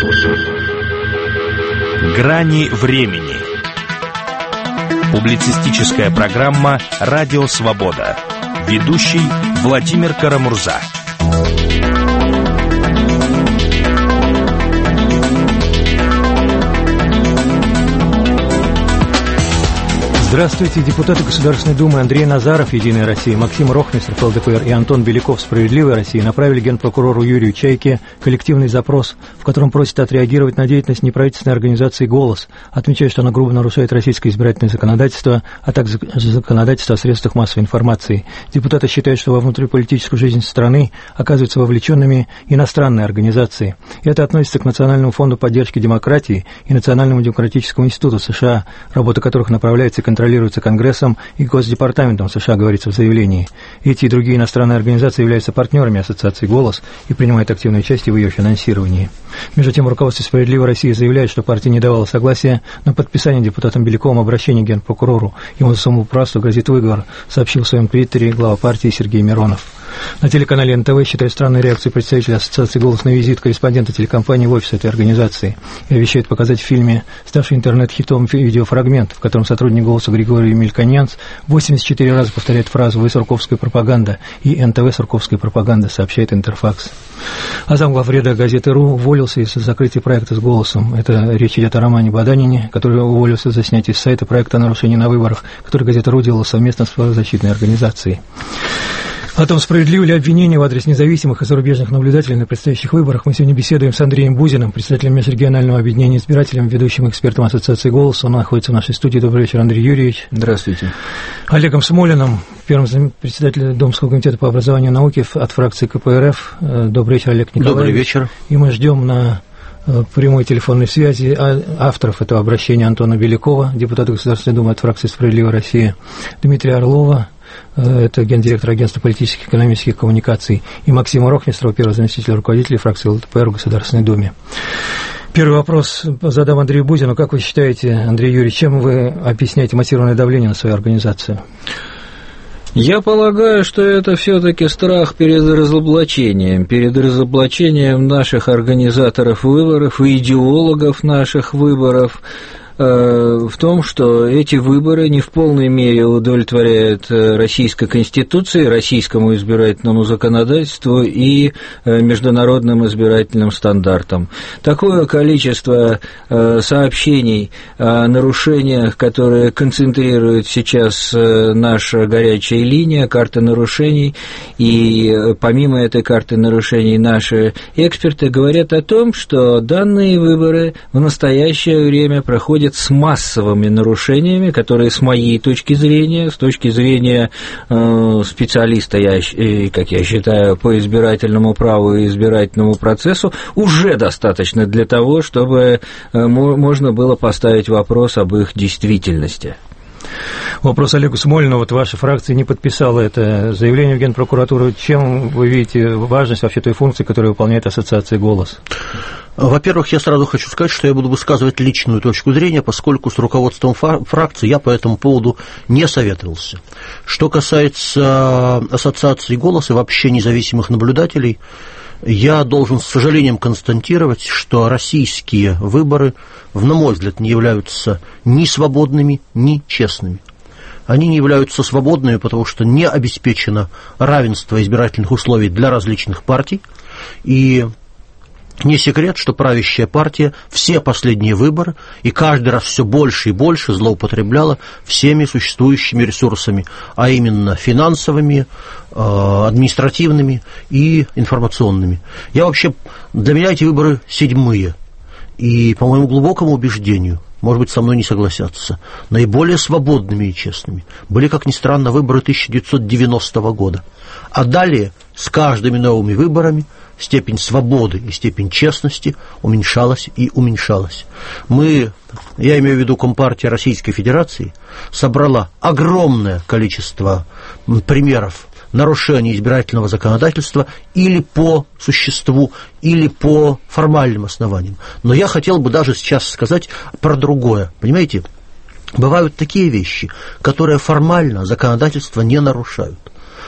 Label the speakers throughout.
Speaker 1: Грани времени. Публицистическая программа «Радио Свобода». Ведущий Владимир Карамурза.
Speaker 2: Здравствуйте, депутаты Государственной Думы Андрей Назаров, «Единая Россия», Максим Рохмистров, ЛДПР, и Антон Беляков, «Справедливая Россия», направили генпрокурору Юрию Чайке коллективный запрос, в котором просят отреагировать на деятельность неправительственной организации «Голос», отмечая, что она грубо нарушает российское избирательное законодательство, а также законодательство о средствах массовой информации. Депутаты считают, что во внутриполитическую жизнь страны оказываются вовлеченными иностранные организации. И это относится к Национальному фонду поддержки демократии и Национальному демократическому институту США, работа которых направляется и контролируется Конгрессом и Госдепартаментом США, говорится в заявлении. Эти и другие иностранные организации являются партнерами ассоциации «Голос» и принимают активное участие в ее финансировании. Между тем, руководство «Справедливой России» заявляет, что партия не давала согласия на подписание депутатом Беляковым обращения к генпрокурору. Ему за самоуправство грозит выговор, сообщил в своем твиттере глава партии Сергей Миронов. На телеканале НТВ считают странной реакцией представителя ассоциации «Голос» на визит корреспондента телекомпании в офис этой организации и обещают показать в фильме, ставший интернет-хитом, видеофрагмент, в котором сотрудник «Голоса» Григорий Мельконянц 84 раза повторяет фразу «Вы сурковская пропаганда» и «НТВ сурковская пропаганда», сообщает Интерфакс. А замглавреда газеты «РУ» уволился из-за закрытия проекта с «Голосом». Это речь идет о Романе Баданине, который уволился за снятие с сайта проекта о нарушении на выборах, который газета «РУ» делала совместно с правозащитной организацией. О том, справедливы ли обвинения в адрес независимых и зарубежных наблюдателей на предстоящих выборах, мы сегодня беседуем с Андреем Бузиным, председателем межрегионального объединения избирателей, ведущим экспертом ассоциации «Голос». Он находится в нашей студии. Добрый вечер, Андрей Юрьевич.
Speaker 3: Здравствуйте.
Speaker 2: Олегом Смолиным, первым председателем Домского комитета по образованию и науке от фракции КПРФ. Добрый вечер, Олег Николаевич.
Speaker 3: Добрый вечер. И
Speaker 2: мы ждем на прямой телефонной связи авторов этого обращения: Антона Белякова, депутата Государственной Думы от фракции «Справедливая Россия», Дмитрия Орлова, это гендиректор агентства политических и экономических коммуникаций, и Максима Рохмистрова, первый заместитель руководителя фракции ЛДПР в Государственной Думе. Первый вопрос задам Андрею Бузину. Как вы считаете, Андрей Юрьевич, чем вы объясняете массированное давление на свою организацию?
Speaker 3: Я полагаю, что это все-таки страх перед разоблачением наших организаторов выборов и идеологов наших выборов, в том, что эти выборы не в полной мере удовлетворяют Российской Конституции, российскому избирательному законодательству и международным избирательным стандартам. Такое количество сообщений о нарушениях, которые концентрирует сейчас наша горячая линия, карта нарушений, и помимо этой карты нарушений наши эксперты говорят о том, что данные выборы в настоящее время проходят с массовыми нарушениями, которые, с моей точки зрения, с точки зрения специалиста, как я считаю, по избирательному праву и избирательному процессу, уже достаточно для того, чтобы можно было поставить вопрос об их действительности.
Speaker 2: Вопрос Олегу Смолину. Вот ваша фракция не подписала это заявление в Генпрокуратуру. Чем вы видите важность вообще той функции, которую выполняет ассоциация «Голос»?
Speaker 4: Во-первых, я сразу хочу сказать, что я буду высказывать личную точку зрения, поскольку с руководством фракции я по этому поводу не советовался. Что касается ассоциации «Голос» и вообще независимых наблюдателей, я должен с сожалением констатировать, что российские выборы, на мой взгляд, не являются ни свободными, ни честными. Они не являются свободными, потому что не обеспечено равенство избирательных условий для различных партий, и не секрет, что правящая партия все последние выборы и каждый раз все больше и больше злоупотребляла всеми существующими ресурсами, а именно финансовыми, административными и информационными. Для меня эти выборы седьмые, и, по моему глубокому убеждению, может быть, со мной не согласятся, наиболее свободными и честными были, как ни странно, выборы 1990 года. А далее, с каждыми новыми выборами, степень свободы и степень честности уменьшалась и уменьшалась. Я имею в виду Компартия Российской Федерации, собрала огромное количество примеров нарушений избирательного законодательства или по существу, или по формальным основаниям. Но я хотел бы даже сейчас сказать про другое. Понимаете, бывают такие вещи, которые формально законодательство не нарушают,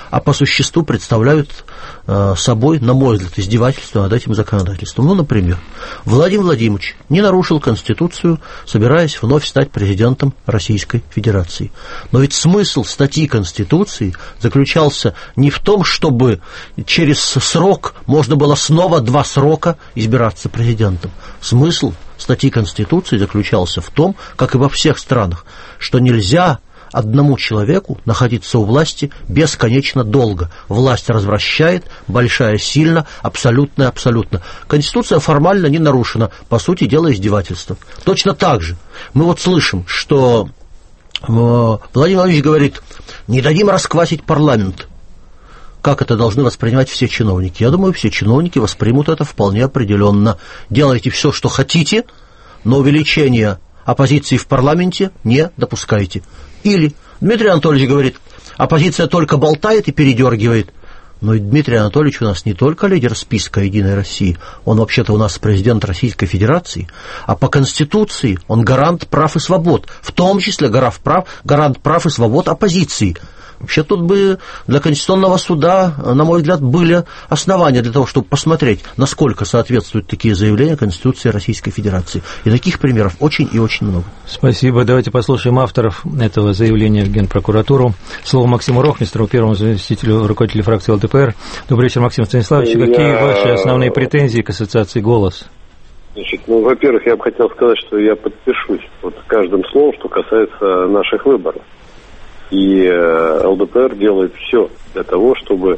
Speaker 4: а по существу представляют собой, на мой взгляд, издевательство над этим законодательством. Ну, например, Владимир Владимирович не нарушил Конституцию, собираясь вновь стать президентом Российской Федерации. Но ведь смысл статьи Конституции заключался не в том, чтобы через срок можно было снова 2 срока избираться президентом. Смысл статьи Конституции заключался в том, как и во всех странах, что нельзя одному человеку находиться у власти бесконечно долго. Власть развращает, большая сильно, абсолютно. Конституция формально не нарушена, по сути дела издевательство. Точно так же мы вот слышим, что Владимир Владимирович говорит, не дадим расквасить парламент. Как это должны воспринимать все чиновники? Я думаю, все чиновники воспримут это вполне определенно. Делайте все, что хотите, но увеличение оппозиции в парламенте не допускайте. Или Дмитрий Анатольевич говорит, оппозиция только болтает и передергивает. Но и Дмитрий Анатольевич у нас не только лидер списка «Единой России», он вообще-то у нас президент Российской Федерации, а по Конституции он гарант прав и свобод, в том числе гарант прав и свобод оппозиции. Вообще тут бы для Конституционного суда, на мой взгляд, были основания для того, чтобы посмотреть, насколько соответствуют такие заявления Конституции Российской Федерации. И таких примеров очень и очень много.
Speaker 2: Спасибо. Давайте послушаем авторов этого заявления в Генпрокуратуру. Слово Максиму Рохмистеру, первому заместителю руководителя фракции ЛДПР. Добрый вечер, Максим Станиславович. Какие ваши основные претензии к ассоциации «Голос»?
Speaker 5: Значит, во-первых, я бы хотел сказать, что я подпишусь под каждым словом, что касается наших выборов. И ЛДПР делает все для того, чтобы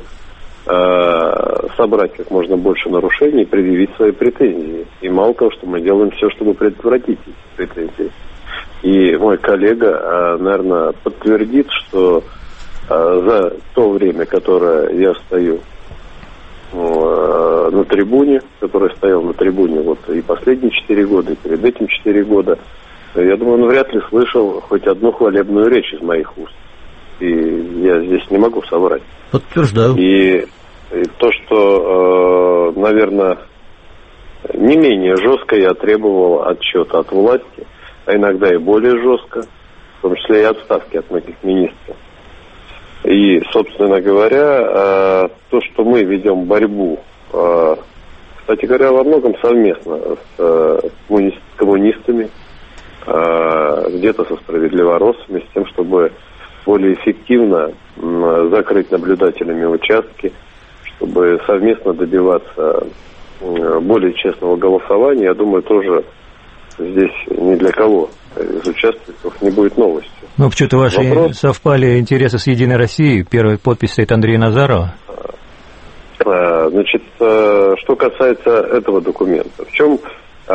Speaker 5: собрать как можно больше нарушений и предъявить свои претензии. И мало того, что мы делаем все, чтобы предотвратить эти претензии. И мой коллега, наверное, подтвердит, что за то время, которое я стою на трибуне, который стоял на трибуне вот и последние 4 года, и перед этим 4 года, я думаю, он вряд ли слышал хоть одну хвалебную речь из моих уст. И я здесь не могу соврать.
Speaker 4: Подтверждаю.
Speaker 5: И то, что, наверное, не менее жестко я требовал отчета от власти, а иногда и более жестко, в том числе и отставки от многих министров. И, собственно говоря, то, что мы ведем борьбу, кстати говоря, во многом совместно с коммунистами, где-то со справедливоросами, с тем, чтобы более эффективно закрыть наблюдателями участки, чтобы совместно добиваться более честного голосования. Я думаю, тоже здесь ни для кого из участников не будет новостью.
Speaker 2: Ну, почему-то ваши совпали интересы с «Единой Россией». Первая подпись стоит Андрея Назарова.
Speaker 5: Значит, что касается этого документа, в чем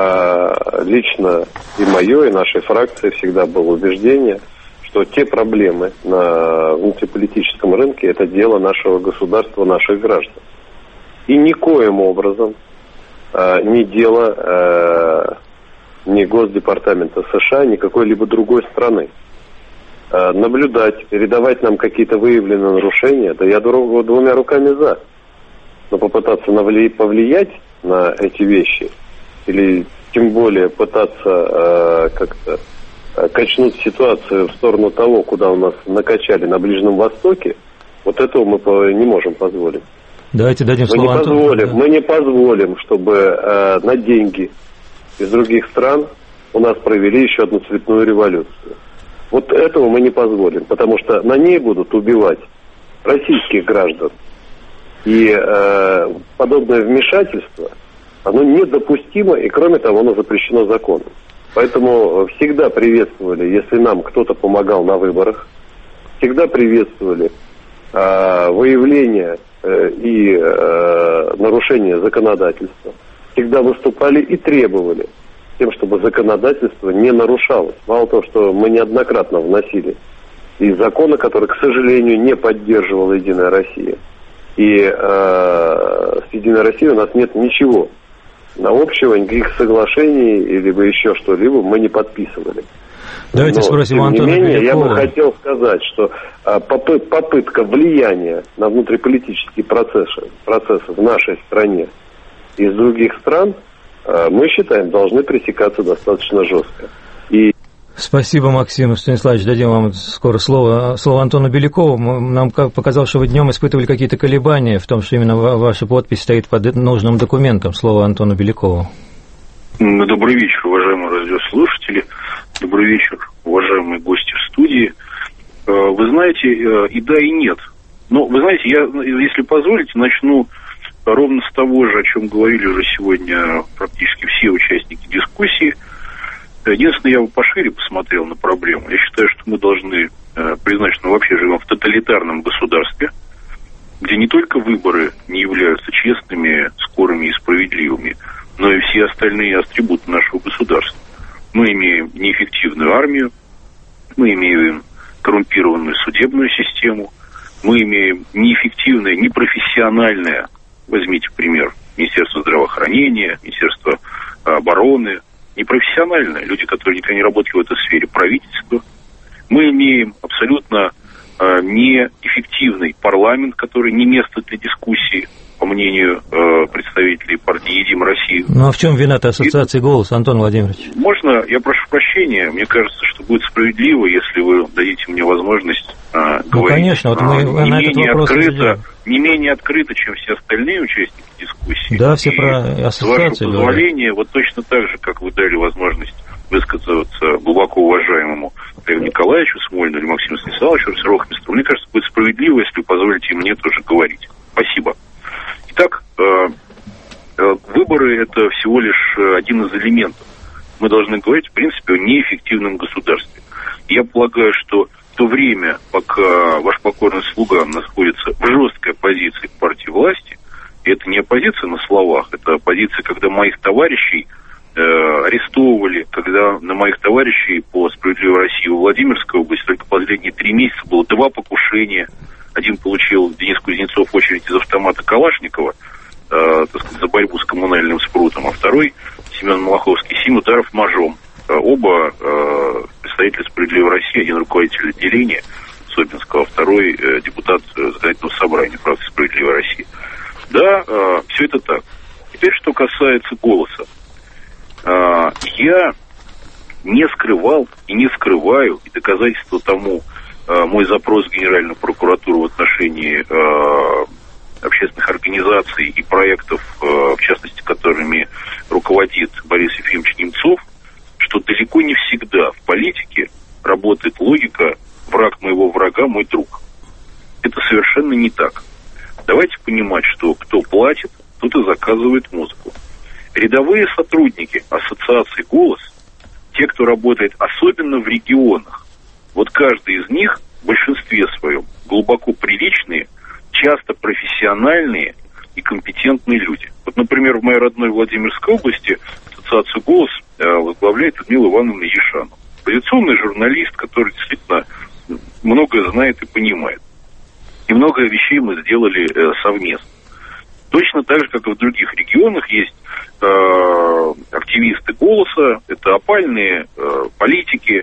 Speaker 5: лично и мое, и нашей фракции всегда было убеждение, что те проблемы на внутриполитическом рынке – это дело нашего государства, наших граждан. И никоим образом не дело ни Госдепартамента США, ни какой-либо другой страны. Наблюдать, передавать нам какие-то выявленные нарушения, да я 2 руками за. Но попытаться повлиять на эти вещи, или тем более пытаться как-то качнуть ситуацию в сторону того, куда у нас накачали на Ближнем Востоке, вот этого мы не можем позволить.
Speaker 2: Давайте дадим слово Антону.
Speaker 5: Мы не позволим, чтобы на деньги из других стран у нас провели еще одну цветную революцию. Вот этого мы не позволим, потому что на ней будут убивать российских граждан. И подобное вмешательство, оно недопустимо, и кроме того, оно запрещено законом. Поэтому всегда приветствовали, если нам кто-то помогал на выборах, всегда приветствовали выявление и нарушение законодательства, всегда выступали и требовали тем, чтобы законодательство не нарушалось. Мало того, что мы неоднократно вносили и законы, которые, к сожалению, не поддерживала «Единая Россия». И с «Единой Россией» у нас нет ничего общего, никаких соглашений или еще что-либо мы не подписывали.
Speaker 2: Давайте спросим Антона Белякова. Тем не менее,
Speaker 5: я бы хотел сказать, что попытка влияния на внутриполитические процессы в нашей стране из других стран, мы считаем, должны пресекаться достаточно жестко.
Speaker 2: Спасибо, Максим Станиславович. Дадим вам скоро слово Антону Белякову. Нам показалось, что вы днем испытывали какие-то колебания в том, что именно ваша подпись стоит под нужным документом. Слово Антону Белякову.
Speaker 6: Добрый вечер, уважаемые радиослушатели. Добрый вечер, уважаемые гости в студии. Вы знаете, и да, и нет. Но, вы знаете, я, если позволите, начну ровно с того же, о чем говорили уже сегодня практически все участники дискуссии. Единственное, я бы пошире посмотрел на проблему. Я считаю, что мы должны признать, что мы вообще живем в тоталитарном государстве, где не только выборы не являются честными, скорыми и справедливыми, но и все остальные атрибуты нашего государства. Мы имеем неэффективную армию, мы имеем коррумпированную судебную систему, мы имеем неэффективное, непрофессиональное, возьмите пример, Министерство здравоохранения, Министерство обороны, непрофессиональное, люди, которые никогда не работали в этой сфере, правительство. Мы имеем абсолютно неэффективный парламент, который не место для дискуссии, по мнению представителей партии «Единая Россия».
Speaker 2: Ну а в чем вина-то ассоциации «Голос», Антон Владимирович?
Speaker 6: Можно, я прошу прощения, мне кажется, что будет справедливо, если вы дадите мне возможность говорить. Ну, конечно, вот мы на этот вопрос не менее открыто, чем все остальные участники дискуссии.
Speaker 2: Да, все про ассоциации.
Speaker 6: С вашего позволения, вот точно так же, как вы дали возможность высказаться глубоко уважаемому Льву Николаевичу Смольну или Максиму Станиславовичу Рохмистру, мне кажется, будет справедливо, если вы позволите мне тоже говорить. Спасибо. Итак, выборы – это всего лишь один из элементов. Мы должны говорить, в принципе, о неэффективном государстве. Я полагаю, что в то время, пока ваш покорный слуга находится в жесткой оппозиции к партии власти, и это не оппозиция на словах, это оппозиция, когда моих товарищей арестовывали, когда на моих товарищей по «Справедливой России» в Владимирской области только последние 3 месяца было 2 покушения. Один получил Денис Кузнецов очередь из автомата Калашникова, так сказать, за борьбу с коммунальным спрутом, а второй, Семен Малаховский, 7 ударов ножом. Оба представители «Справедливой России», один руководитель отделения Собинского, а второй депутат законодательного собрания фракции «Справедливой России». Да, все это так. Теперь, что касается «Голоса». Я не скрывал и не скрываю, и доказательство тому мой запрос в Генеральную прокуратуру в отношении общественных организаций и проектов, в частности, которыми руководит Борис Ефимович Немцов, что далеко не всегда в политике работает логика «враг моего врага – мой друг». Это совершенно не так. Давайте понимать, что кто платит, тот и заказывает музыку. Рядовые сотрудники ассоциации «Голос», те, кто работает особенно в регионах, вот каждый из них в большинстве своем глубоко приличные, часто профессиональные и компетентные люди. Вот, например, в моей родной Владимирской области ассоциацию «Голос» возглавляет Людмила Ивановна Ешанова. Позиционный журналист, который действительно многое знает и понимает. И много вещей мы сделали совместно. Точно так же, как и в других регионах, есть активисты «Голоса», это опальные политики,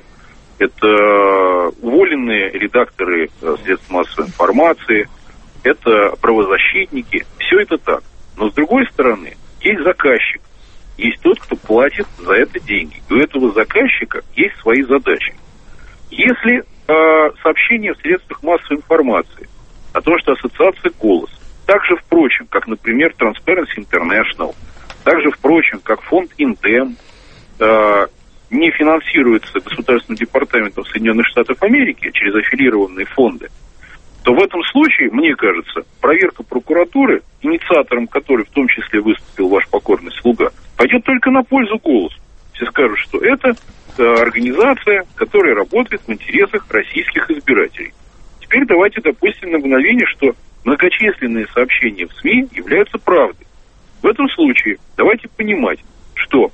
Speaker 6: это уволенные редакторы средств массовой информации, это правозащитники. Все это так. Но с другой стороны, есть заказчик, есть тот, кто платит за это деньги. И у этого заказчика есть свои задачи. Если сообщение в средствах массовой информации о том, что ассоциация «Голос», так же, впрочем, как, например, Transparency International, так же, впрочем, как фонд Индем, не финансируется Государственным департаментом Соединенных Штатов Америки через аффилированные фонды, то в этом случае, мне кажется, проверка прокуратуры, инициатором которой в том числе выступил ваш покорный слуга, пойдет только на пользу «Голосу». Все скажут, что это организация, которая работает в интересах российских избирателей. Теперь давайте допустим на мгновение, что многочисленные сообщения в СМИ являются правдой. В этом случае давайте понимать, что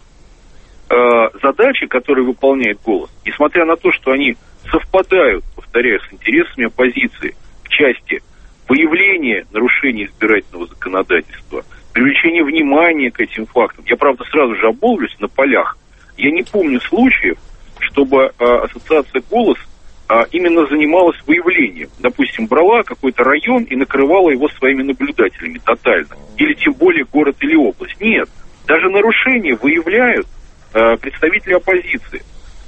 Speaker 6: задачи, которые выполняет «Голос», несмотря на то, что они совпадают, повторяю, с интересами оппозиции в части выявления нарушений избирательного законодательства, привлечения внимания к этим фактам. Я, правда, сразу же обмолвлюсь на полях. Я не помню случаев, чтобы ассоциация «Голос» именно занималась выявлением. Допустим, брала какой-то район и накрывала его своими наблюдателями тотально. Или тем более город или область. Нет. Даже нарушения выявляют представители оппозиции.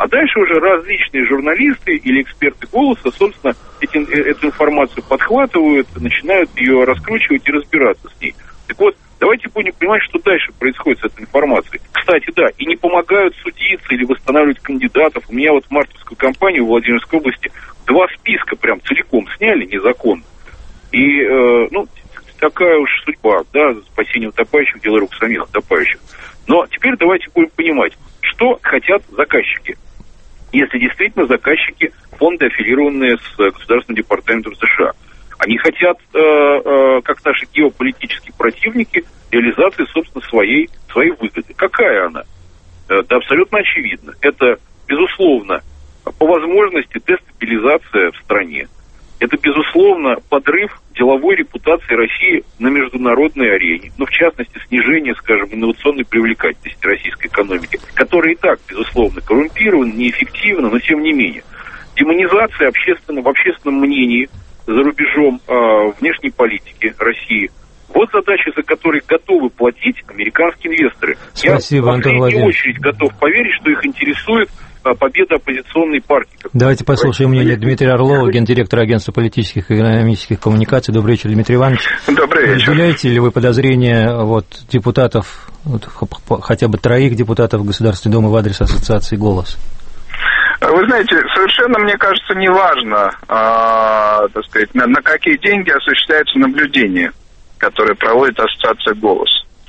Speaker 6: А дальше уже различные журналисты или эксперты «Голоса», собственно, эту информацию подхватывают, начинают ее раскручивать и разбираться с ней. Так вот, давайте будем понимать, что дальше происходит с этой информацией. Кстати, да, и не помогают судиться или восстанавливать кандидатов. У меня вот в мартовскую кампанию в Владимирской области 2 списка прям целиком сняли незаконно. И, такая уж судьба, да, спасение утопающих, дело рук самих утопающих. Но теперь давайте будем понимать, что хотят заказчики. Если действительно заказчики фонды, аффилированные с Государственным департаментом США. Они хотят, как наши геополитические противники, реализации, собственно, своей выгоды. Какая она? Да абсолютно очевидно. Это, безусловно, по возможности дестабилизация в стране. Это, безусловно, подрыв деловой репутации России на международной арене. Ну, в частности, снижение, скажем, инновационной привлекательности российской экономики, которая и так, безусловно, коррумпирована, неэффективна, но тем не менее. Демонизация в общественном мнении за рубежом внешней политики России. Вот задачи, за которые готовы платить американские инвесторы.
Speaker 2: Спасибо,
Speaker 6: Я,
Speaker 2: Антон
Speaker 6: в
Speaker 2: Владимирович.
Speaker 6: первую очередь, готов поверить, что их интересует победа оппозиционной партии.
Speaker 2: Давайте послушаем мнение Дмитрия Орлова, гендиректора Агентства политических и экономических коммуникаций. Добрый вечер, Дмитрий Иванович.
Speaker 7: Добрый вечер.
Speaker 2: Разделяете ли вы подозрения депутатов, хотя бы 3 депутатов Государственной Думы в адрес ассоциации «Голос»?
Speaker 7: Вы знаете, совершенно, мне кажется, неважно, так сказать, на какие деньги осуществляется наблюдение, которое проводит ассоциация «Голос».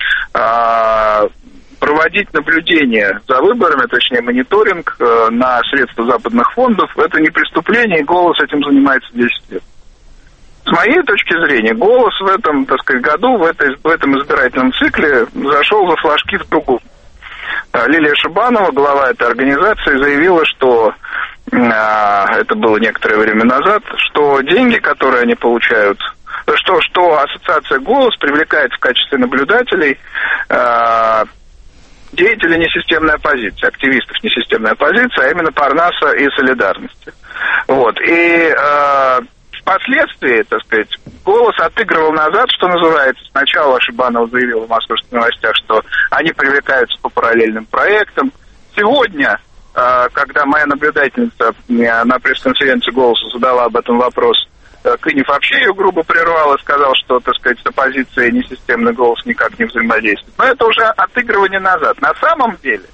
Speaker 7: Проводить наблюдение за выборами, точнее мониторинг на средства западных фондов, это не преступление, и «Голос» этим занимается 10 лет. С моей точки зрения, «Голос» в этом, так сказать, году, в этом избирательном цикле зашел за флажки в другом. Лилия Шибанова, глава этой организации, заявила, что это было некоторое время назад, что деньги, которые они получают, что ассоциация «Голос» привлекает в качестве наблюдателей деятелей несистемной оппозиции, активистов несистемной оппозиции, а именно Парнаса и Солидарности. Вот. И впоследствии, так сказать, «Голос» отыгрывал назад, что называется. Сначала Шибанова заявила в «Московских новостях», что они привлекаются по параллельным проектам. Сегодня, когда моя наблюдательница на пресс-конференции «Голоса» задала об этом вопрос, Кынев вообще ее грубо прервал и сказал, что, так сказать, с оппозицией несистемный «Голос» никак не взаимодействует. Но это уже отыгрывание назад. На самом деле,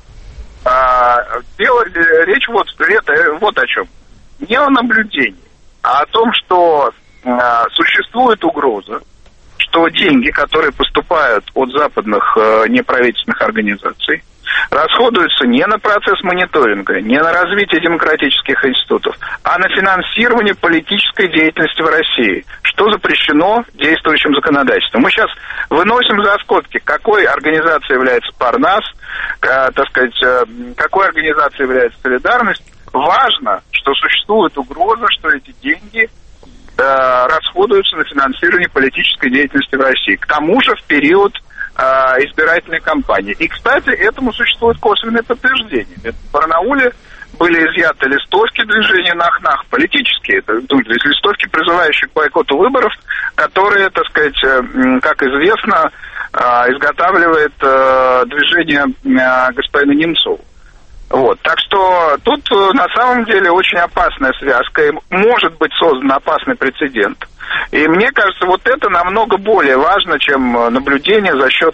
Speaker 7: речь вот о чем. Не о наблюдении, а о том, что существует угроза, что деньги, которые поступают от западных неправительственных организаций, расходуются не на процесс мониторинга, не на развитие демократических институтов, а на финансирование политической деятельности в России, что запрещено действующим законодательством. Мы сейчас выносим за скобки, какой организацией является Парнас, так сказать, какой организацией является Солидарность. Важно, что существует угроза, что эти деньги расходуются на финансирование политической деятельности в России. К тому же в период избирательной кампании. И, кстати, этому существует косвенное подтверждение. В Барнауле были изъяты листовки движения «Нах-Нах», политические, листовки, призывающие к бойкоту выборов, которые, так сказать, как известно, изготавливает движение господина Немцова. Вот. Так что тут на самом деле очень опасная связка, и может быть создан опасный прецедент. И мне кажется, вот это намного более важно, чем наблюдение за счет,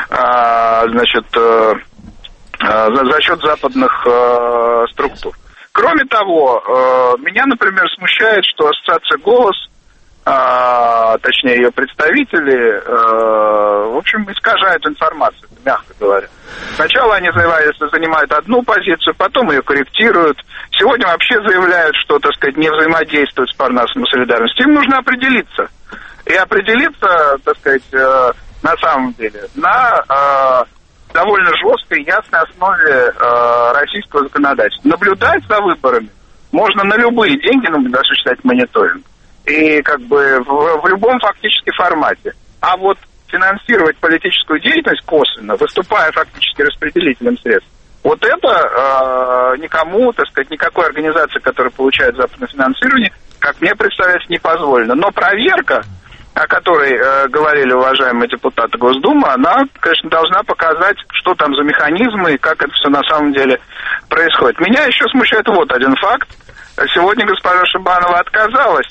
Speaker 7: за счет западных структур. Кроме того, меня, например, смущает, что ассоциация «Голос», точнее ее представители, в общем, искажают информацию, мягко говоря. Сначала они занимают одну позицию, потом ее корректируют. Сегодня вообще заявляют, что, так сказать, не взаимодействуют с Парнасом и Солидарностью. Им нужно определиться. И определиться, так сказать, на самом деле, на довольно жесткой и ясной основе российского законодательства. Наблюдать за выборами можно на любые деньги, осуществлять мониторинг. И как бы в любом фактически формате. А вот финансировать политическую деятельность косвенно, выступая фактически распределителем средств, вот это никому, так сказать, никакой организации, которая получает западное финансирование, как мне представляется, не позволено. Но проверка, о которой говорили уважаемые депутаты Госдумы, она, конечно, должна показать, что там за механизмы и как это все на самом деле происходит. Меня еще смущает вот один факт. Сегодня госпожа Шибанова отказалась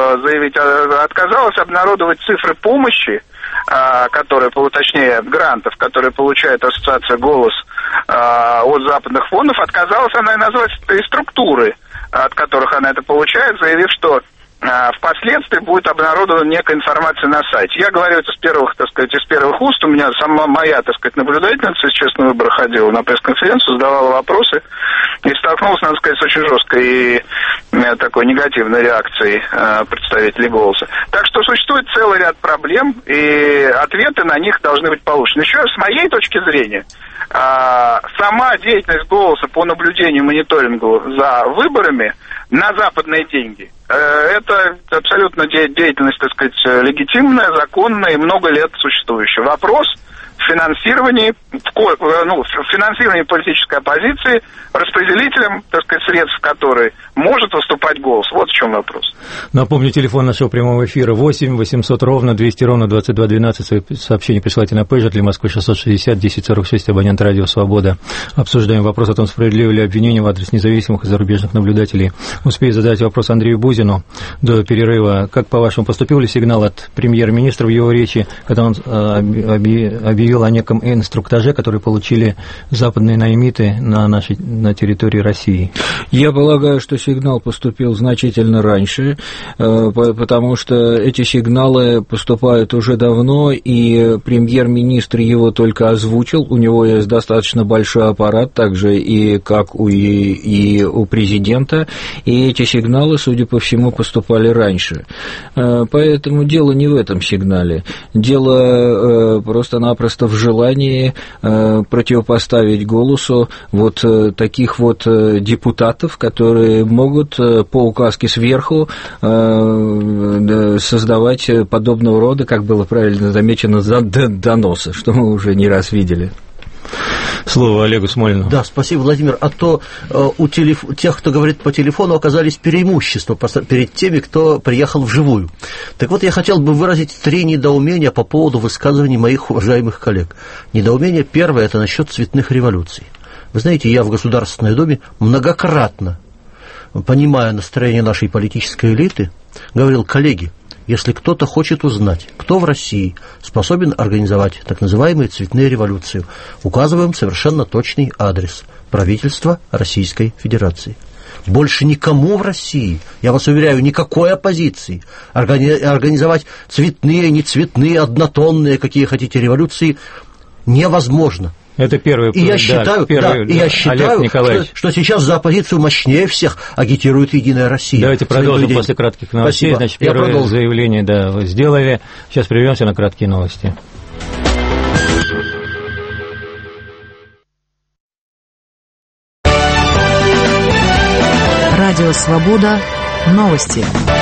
Speaker 7: обнародовать цифры помощи, которые, точнее, грантов, которые получает ассоциация «Голос» от западных фондов. Отказалась она и назвать и структуры, от которых она это получает, заявив, что впоследствии будет обнародована некая информация на сайте. Я говорю это из первых уст. У меня сама моя, наблюдательница из «Честного выбора» ходила на пресс-конференцию, задавала вопросы и столкнулась, надо сказать, с очень жесткой и такой негативной реакцией представителей «Голоса». Так что существует целый ряд проблем, и ответы на них должны быть получены. Еще с моей точки зрения, сама деятельность «Голоса» по наблюдению и мониторингу за выборами на западные деньги, это абсолютно деятельность, легитимная, законная и много лет существующая. Вопрос в финансировании политической оппозиции, распределителем, средств которой может выступать «Голос». Вот в чем вопрос.
Speaker 2: Напомню, телефон нашего прямого эфира 8 800 ровно 200 ровно 2212. Свои сообщения присылайте на пейджер для Москвы 660 1046, абонент радио «Свобода». Обсуждаем вопрос о том, справедливы ли обвинения в адрес независимых и зарубежных наблюдателей. Успею задать вопрос Андрею Бузину до перерыва. Как, по-вашему, поступил ли сигнал от премьер-министра в его речи, когда он объявил о неком инструктаже, который получили западные наимиты на территории России?
Speaker 3: Я полагаю, что сигнал поступил значительно раньше, потому что эти сигналы поступают уже давно, и премьер-министр его только озвучил. У него есть достаточно большой аппарат, также и как и у президента, и эти сигналы, судя по всему, поступали раньше. Поэтому дело не в этом сигнале. Дело просто-напросто в желании противопоставить «Голосу» вот таких вот депутатов, которые могут по указке сверху создавать подобного рода, как было правильно замечено, доносы, что мы уже не раз видели.
Speaker 2: Слово Олегу Смолину.
Speaker 4: Да, спасибо, Владимир. А то у тех, кто говорит по телефону, оказались преимущества перед теми, кто приехал вживую. Так вот, я хотел бы выразить 3 недоумения по поводу высказываний моих уважаемых коллег. Недоумение первое – это насчет цветных революций. Вы знаете, я в Государственной Думе многократно, понимая настроение нашей политической элиты, говорил: коллеги, если кто-то хочет узнать, кто в России способен организовать так называемые цветные революции, указываем совершенно точный адрес – правительство Российской Федерации. Больше никому в России, я вас уверяю, никакой оппозиции организовать цветные, нецветные, однотонные, какие хотите, революции невозможно.
Speaker 2: Это первый.
Speaker 4: И я считаю, что сейчас за оппозицию мощнее всех агитирует «Единая Россия».
Speaker 2: Давайте продолжим после кратких новостей.
Speaker 4: Спасибо.
Speaker 2: Значит, первое заявление, вы сделали. Сейчас прервемся на краткие новости.
Speaker 8: Радио «Свобода». Новости.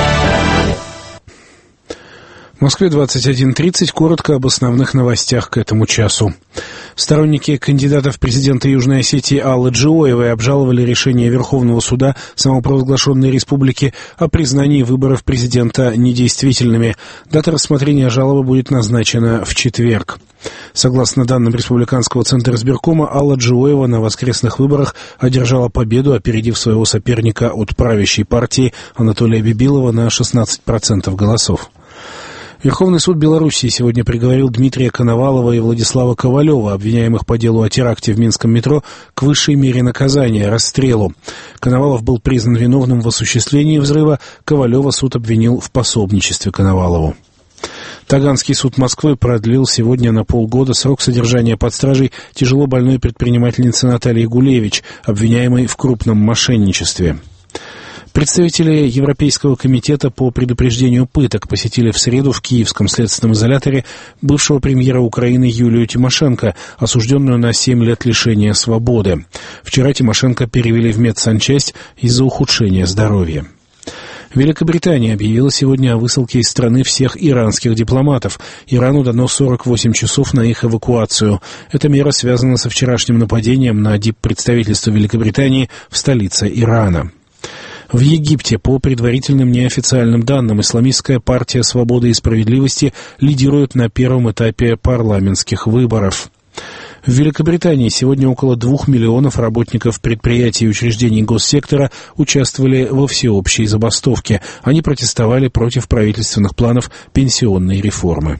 Speaker 9: В Москве 21:30. Коротко об основных новостях к этому часу. Сторонники кандидата в президенты Южной Осетии Аллы Джиоевой обжаловали решение Верховного суда самопровозглашенной республики о признании выборов президента недействительными. Дата рассмотрения жалобы будет назначена в четверг. Согласно данным Республиканского центра избиркома, Алла Джиоева на воскресных выборах одержала победу, опередив своего соперника от правящей партии Анатолия Бибилова на 16% голосов. Верховный суд Белоруссии сегодня приговорил Дмитрия Коновалова и Владислава Ковалева, обвиняемых по делу о теракте в Минском метро, к высшей мере наказания – расстрелу. Коновалов был признан виновным в осуществлении взрыва, Ковалева суд обвинил в пособничестве Коновалову. Таганский суд Москвы продлил сегодня на полгода срок содержания под стражей тяжело больной предпринимательницы Натальи Гулевич, обвиняемой в крупном мошенничестве. Представители Европейского комитета по предупреждению пыток посетили в среду в Киевском следственном изоляторе бывшего премьера Украины Юлию Тимошенко, осужденную на 7 лет лишения свободы. Вчера Тимошенко перевели в медсанчасть из-за ухудшения здоровья. Великобритания объявила сегодня о высылке из страны всех иранских дипломатов. Ирану дано 48 часов на их эвакуацию. Эта мера связана со вчерашним нападением на диппредставительство Великобритании в столице Ирана. В Египте, по предварительным неофициальным данным, исламистская партия «Свободы и справедливости» лидирует на первом этапе парламентских выборов. В Великобритании сегодня около 2 миллионов работников предприятий и учреждений госсектора участвовали во всеобщей забастовке. Они протестовали против правительственных планов пенсионной реформы.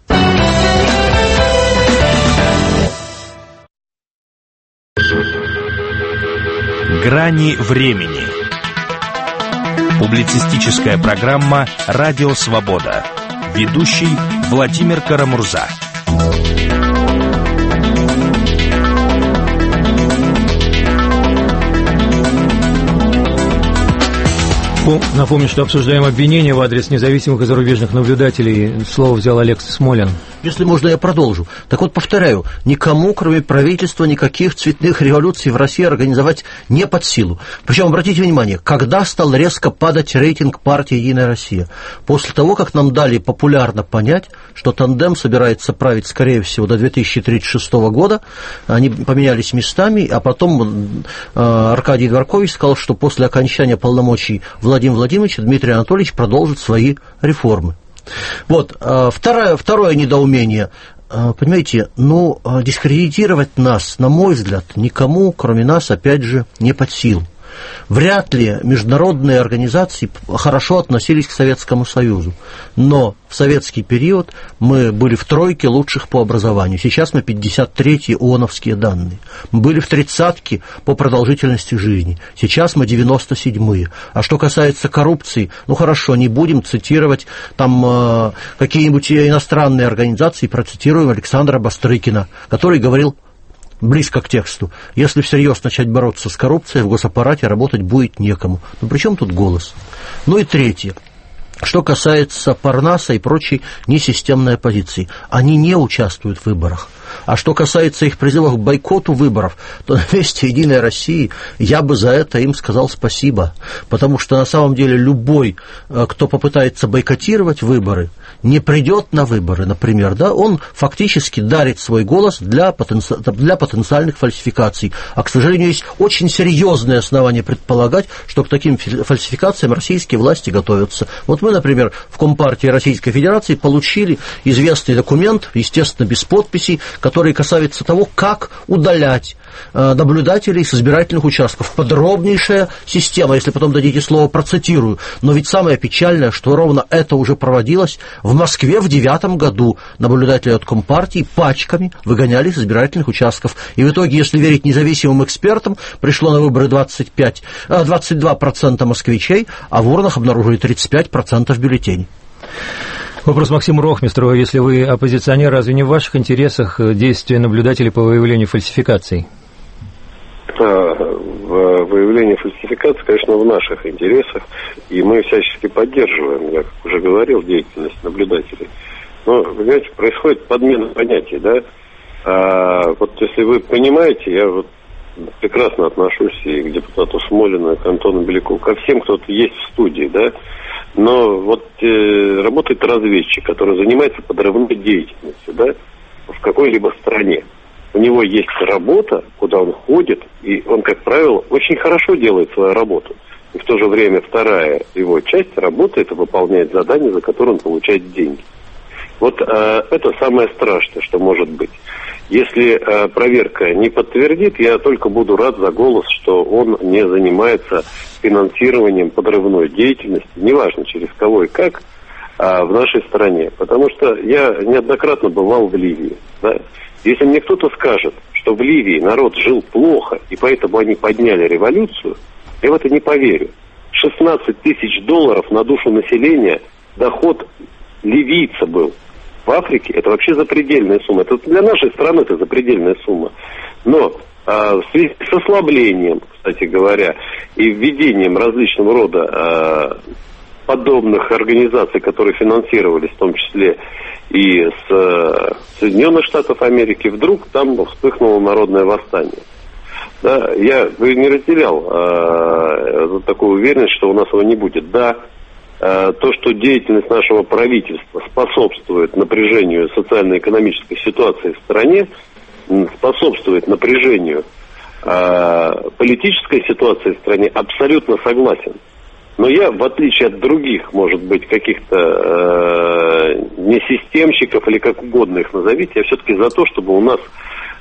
Speaker 1: Грани времени. Публицистическая программа «Радио Свобода». Ведущий Владимир Карамурза.
Speaker 2: Напомню, что обсуждаем обвинения в адрес независимых и зарубежных наблюдателей. Слово взял Алекс Смолин.
Speaker 4: Если можно, я продолжу. Так вот, повторяю, никому, кроме правительства, никаких цветных революций в России организовать не под силу. Причем, обратите внимание, когда стал резко падать рейтинг партии «Единая Россия»? После того, как нам дали популярно понять, что тандем собирается править, скорее всего, до 2036 года, они поменялись местами, а потом Аркадий Дворкович сказал, что после окончания полномочий Владимира Владимировича Дмитрий Анатольевич продолжит свои реформы. Вот, второе недоумение. Понимаете, дискредитировать нас, на мой взгляд, никому, кроме нас, опять же, не под силу. Вряд ли международные организации хорошо относились к Советскому Союзу, но в советский период мы были в тройке лучших по образованию. Сейчас мы 53-е ООНовские данные. Мы были в 30-ке по продолжительности жизни. Сейчас мы 97-е. А что касается коррупции, хорошо, не будем цитировать там какие-нибудь иностранные организации, процитируем Александра Бастрыкина, который говорил близко к тексту: если всерьез начать бороться с коррупцией, в госаппарате работать будет некому. При чем тут голос? И третье. Что касается Парнаса и прочей несистемной оппозиции, они не участвуют в выборах. А что касается их призывов к бойкоту выборов, то на месте «Единой России» я бы за это им сказал спасибо. Потому что на самом деле любой, кто попытается бойкотировать выборы, не придет на выборы, например, он фактически дарит свой голос для потенциальных фальсификаций. А, к сожалению, есть очень серьезные основания предполагать, что к таким фальсификациям российские власти готовятся. Вот мы, например, в Компартии Российской Федерации получили известный документ, естественно, без подписей, который касается того, как удалять наблюдателей с избирательных участков. Подробнейшая система, если потом дадите слово, процитирую. Но ведь самое печальное, что ровно это уже проводилось в Москве в 2009 году. Наблюдатели от Компартии пачками выгоняли с избирательных участков. И в итоге, если верить независимым экспертам, пришло на выборы 22% москвичей, а в урнах обнаружили 35% бюллетеней.
Speaker 2: Вопрос Максиму Рохмистру. Если вы оппозиционер, разве не в ваших интересах действия наблюдателей по выявлению фальсификаций?
Speaker 5: Выявление фальсификаций, конечно, в наших интересах, и мы всячески поддерживаем, я уже говорил, деятельность наблюдателей. Но, понимаете, происходит подмена понятий, да? Вот если вы понимаете, я вот прекрасно отношусь и к депутату Смолину, и к Антону Белякову, ко всем, кто есть в студии, да? Но вот работает разведчик, который занимается подрывной деятельностью, да, в какой-либо стране. У него есть работа, куда он ходит, и он, как правило, очень хорошо делает свою работу. И в то же время вторая его часть работает и выполняет задания, за которые он получает деньги. Вот это самое страшное, что может быть. Если проверка не подтвердит, я только буду рад за голос, что он не занимается финансированием подрывной деятельности, неважно через кого и как, в нашей стране. Потому что я неоднократно бывал в Ливии. Да? Если мне кто-то скажет, что в Ливии народ жил плохо, и поэтому они подняли революцию, я в это не поверю. $16 тысяч на душу населения доход ливийца был. В Африке это вообще запредельная сумма. Это для нашей страны это запредельная сумма. Но в связи с ослаблением, кстати говоря, и введением различного рода подобных организаций, которые финансировались в том числе и с Соединенных Штатов Америки, вдруг там вспыхнуло народное восстание. Да, я не разделял такую уверенность, что у нас его не будет. Да, то, что деятельность нашего правительства способствует напряжению социально-экономической ситуации в стране, способствует напряжению политической ситуации в стране, абсолютно согласен. Но я, в отличие от других, может быть, каких-то несистемщиков или как угодно их назовите, я все-таки за то, чтобы у нас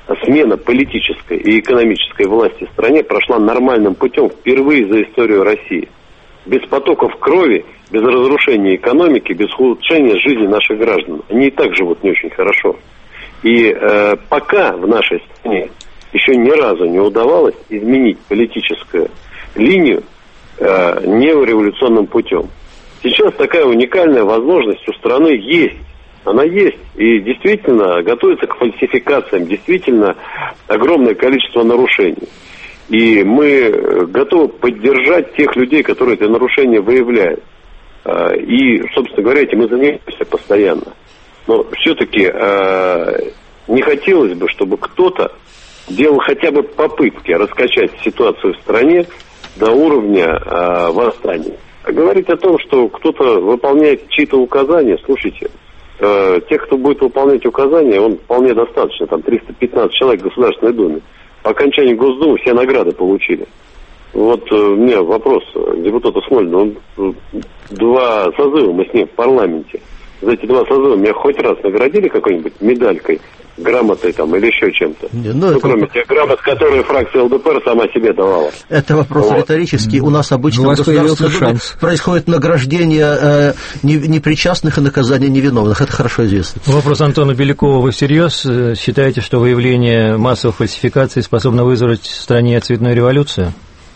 Speaker 5: смена политической и экономической власти в стране прошла нормальным путем впервые за историю России. Без потоков крови, без разрушения экономики, без улучшения жизни наших граждан. Они и так живут не очень хорошо. И пока в нашей стране еще ни разу не удавалось изменить политическую линию неореволюционным путем. Сейчас такая уникальная возможность у страны есть. Она есть. И действительно готовится к фальсификациям. Действительно огромное количество нарушений. И мы готовы поддержать тех людей, которые эти нарушения выявляют. И, собственно говоря, этим мы занимаемся постоянно. Но все-таки не хотелось бы, чтобы кто-то делал хотя бы попытки раскачать ситуацию в стране до уровня восстания. А говорить о том, что кто-то выполняет чьи-то указания, слушайте, тех, кто будет выполнять указания, он вполне достаточно. Там 315 человек в Государственной Думе. По окончании Госдумы все награды получили. Вот у меня вопрос к депутату Смолину. 2 созыва мы с ним в парламенте. За эти 2 созыва меня хоть раз наградили какой-нибудь медалькой, грамотой там или еще чем-то? Кроме тех грамот, которые фракция ЛДПР сама себе давала.
Speaker 4: Это вопрос риторический. У нас обычно в Государственной Думе происходит награждение непричастных и наказание невиновных. Это хорошо известно.
Speaker 2: Вопрос Антона Белякова. Вы всерьез считаете, что выявление массовых фальсификаций способно вызвать в стране цветную революцию?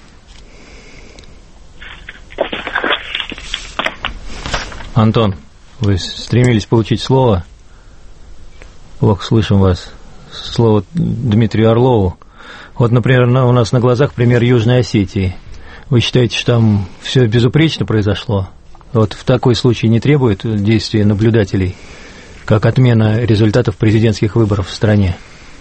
Speaker 2: Антон, вы стремились получить слово? Плохо слышим вас. Слово Дмитрию Орлову. Вот, например, у нас на глазах пример Южной Осетии. Вы считаете, что там все безупречно произошло? Вот в такой случай не требует действия наблюдателей, как отмена результатов президентских выборов в стране?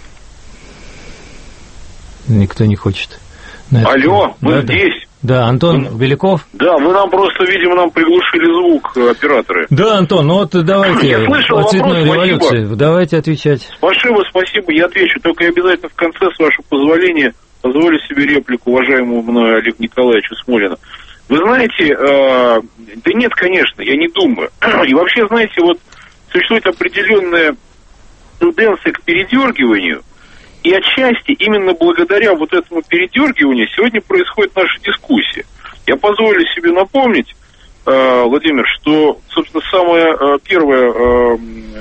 Speaker 2: Никто не хочет.
Speaker 6: Алло, мы здесь.
Speaker 2: Да, Антон Беляков.
Speaker 6: Да, вы нам просто, видимо, нам приглушили звук, операторы.
Speaker 2: Да, Антон, ну вот давайте
Speaker 6: я слышал
Speaker 2: о цветной
Speaker 6: вопрос,
Speaker 2: революции.
Speaker 6: спасибо.
Speaker 2: Давайте отвечать.
Speaker 6: Спасибо, я отвечу. Только я обязательно в конце, с вашего позволения, позволю себе реплику уважаемому мною Олегу Николаевичу Смолину. Вы знаете, да нет, конечно, я не думаю. И вообще, знаете, вот существует определенная тенденция к передергиванию. И отчасти именно благодаря вот этому передергиванию сегодня происходит наша дискуссия. Я позволю себе напомнить, Владимир, что, собственно, самая первая